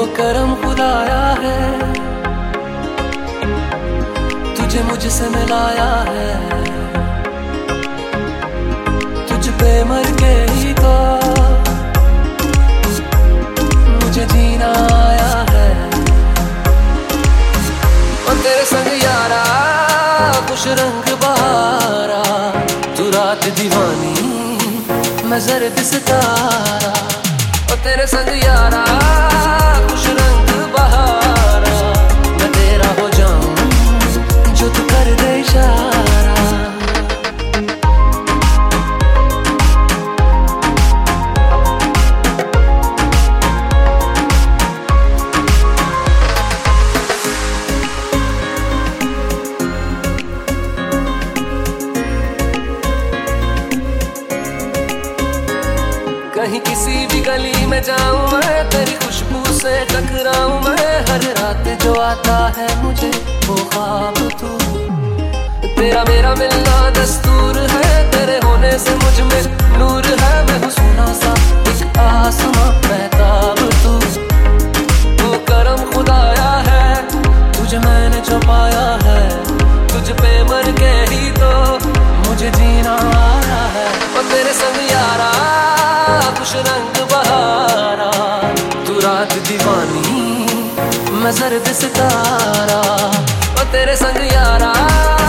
करम खुदाया है, तुझे मुझसे मिलाया है। तुझ पे मर के ही तो मुझे जीना आया है। और तेरे संग यारा कुछ रंग बहारा, तू रात दीवानी मैं जर्द सितारा। और तेरे संग यारा कुछ रंग बहारा, मैं तेरा हो जाऊं जो तू कर दे इशारा। कहीं किसी भी गली में जाऊं मैं, तेरी खुशबू से टकराऊं मैं। हर रात जो आता है मुझे वो ख्वाब तू, तेरा मेरा मिलना दस्तूर है। तेरे होने से मुझ में नूर है, मैं हूँ सोना सा एक आसमां महताब तू। वो करम खुदाया है, तुझे मैंने जो पाया है। तुझ पे मर के ही तो मुझे जीना आया है। और तेरे संग यारा कुछ रंग बहारा, तू रात दीवानी मैं जर्द सितारा। और तेरे संग यारा